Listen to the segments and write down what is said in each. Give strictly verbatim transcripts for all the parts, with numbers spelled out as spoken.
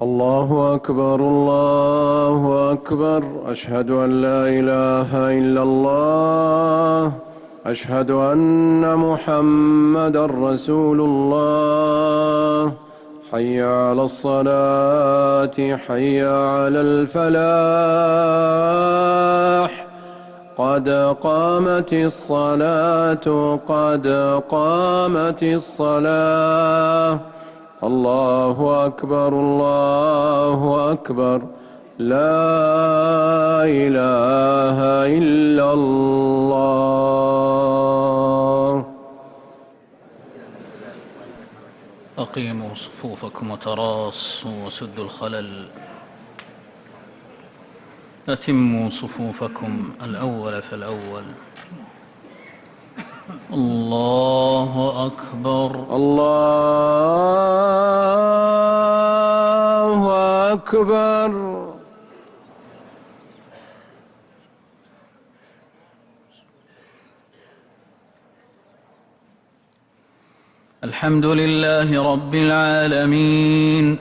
الله أكبر الله أكبر. أشهد أن لا إله إلا الله. أشهد أن محمدًا رسول الله. حي على الصلاة حي على الفلاح. قد قامت الصلاة قد قامت الصلاة. الله أكبر الله أكبر. لا إله إلا الله. أقيموا صفوفكم وتراصوا وسدوا الخلل. أتموا صفوفكم الأول فالأول. الله أكبر الله أكبر. الحمد لله رب العالمين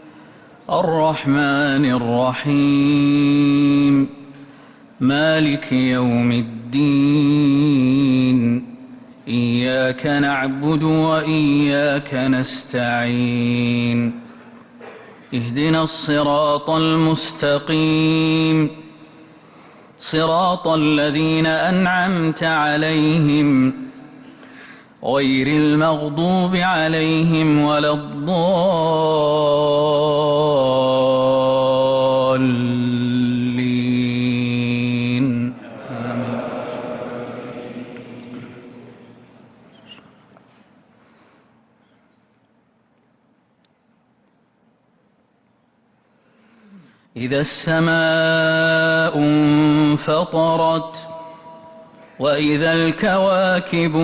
الرحمن الرحيم مالك يوم الدين. إياك نعبد وإياك نستعين. اهدنا الصراط المستقيم صراط الذين أنعمت عليهم غير المغضوب عليهم ولا الضالين. آمين. إذا السماء انفطرت وإذا الكواكب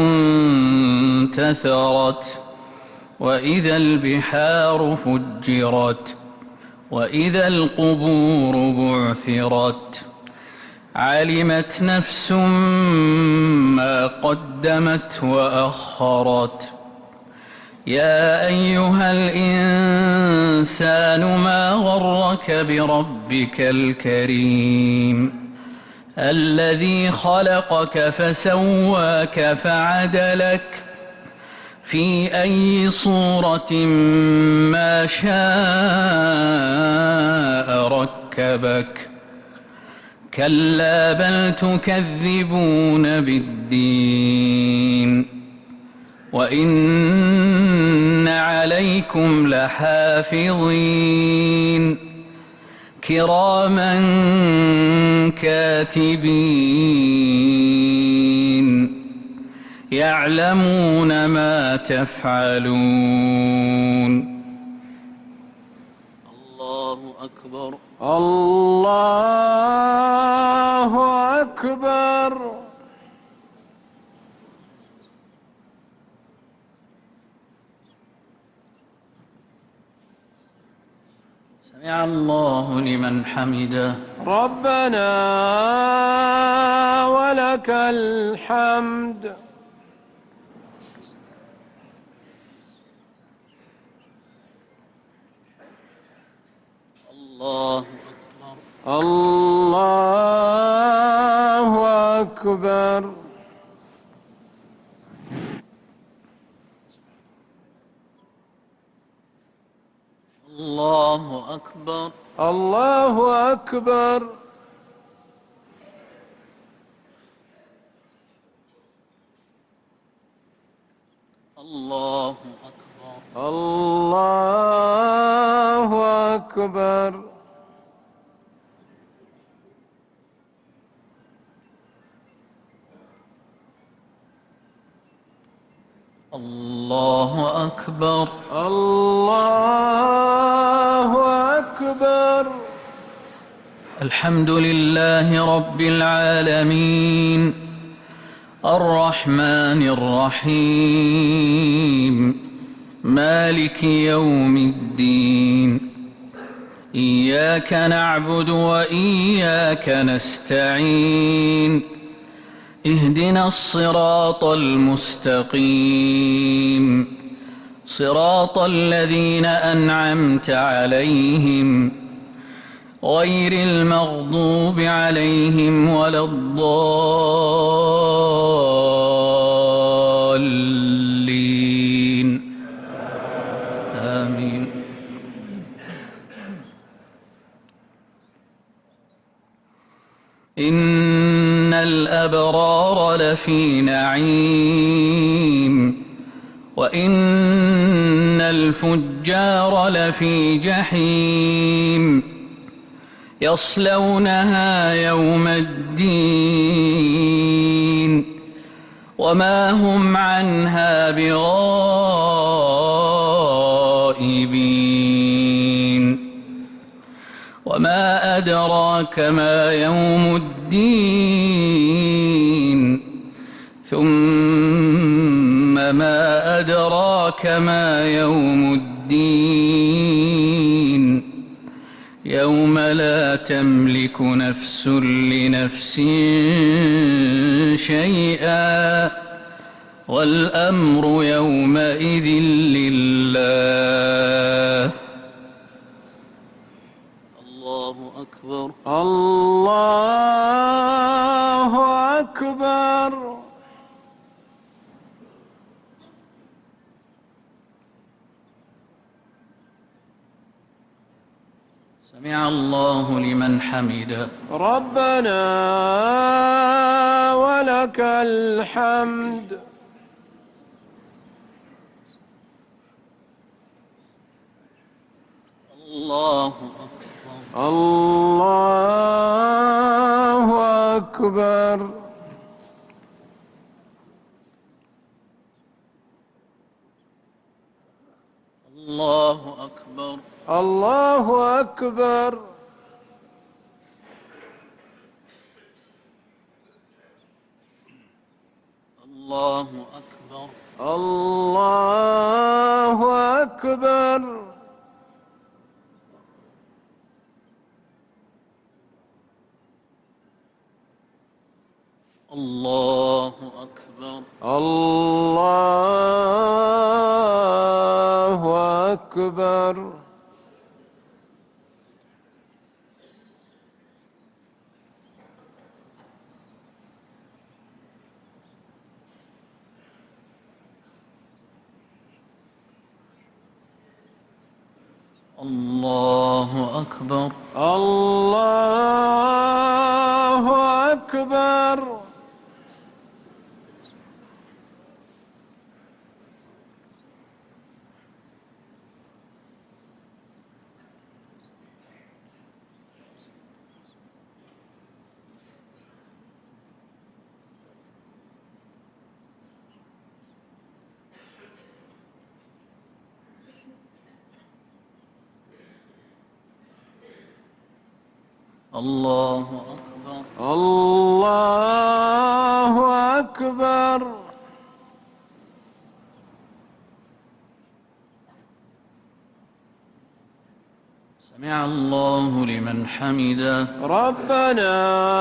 انتثرت وإذا البحار فجرت وإذا القبور بعثرت علمت نفس ما قدمت وأخرت. يا أيها الإنسان ما غرك بربك الكريم الذي خلقك فسواك فعدلك في أي صورة ما شاء ركبك. كلا بل تكذبون بالدين وإن عليكم لحافظين كراما كاتبين يعلمون ما تفعلون. الله أكبر الله أكبر. سمع الله لمن حمده. ربنا ولك الحمد. الله أكبر الله أكبر. الله أكبر الله أكبر. الله أكبر الله أكبر. الله أكبر الله أكبر. الحمد لله رب العالمين الرحمن الرحيم مالك يوم الدين. إياك نعبد وإياك نستعين. اهدنا الصراط المستقيم صراط الذين أنعمت عليهم غير المغضوب عليهم ولا الضالين آمين. إن الأبرار لفي نعيم وإن الفجار لفي جحيم يصلونها يوم الدين وما هم عنها بغائبين. وما أدراك ما يوم الدين ثم ما أدراك ما يوم الدين يوم لا تملك نفس لنفس شيئا والأمر يومئذ لله. الله أكبر. الله أكبر. سمع الله لمن حمده. ربنا ولك الحمد. الله أكبر. الله أكبر. الله أكبر. الله أكبر. الله أكبر. الله أكبر. الله أكبر. الله أكبر. الله أكبر. الله أكبر. الله أكبر. الله أكبر. سمع الله لمن حمده. ربنا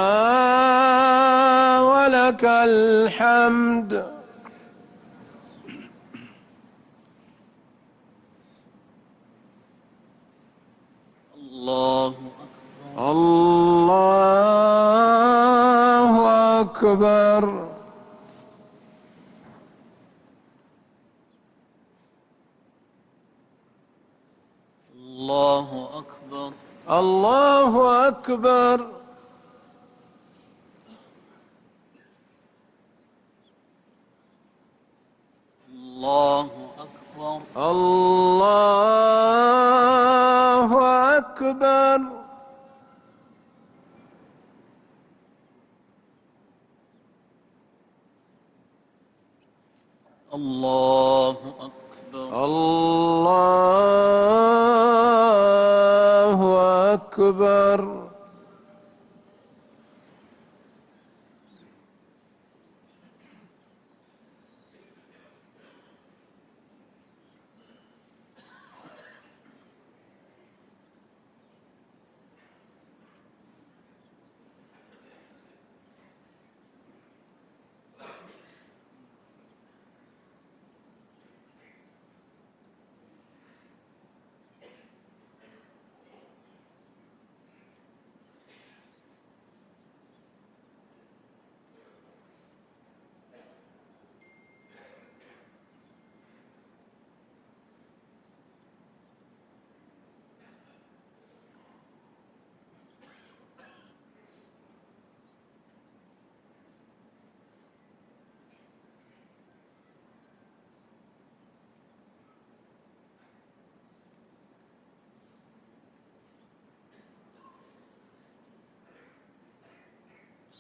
ولك الحمد. الله الله أكبر. الله أكبر. الله أكبر. الله أكبر. الله أكبر. الله أكبر. الله أكبر.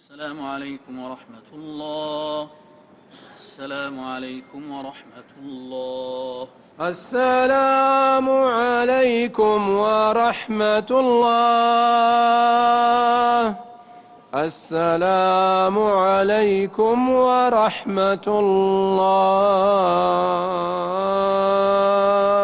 السلام عليكم ورحمة الله. السلام عليكم ورحمة الله. السلام عليكم ورحمة الله. السلام عليكم ورحمة الله.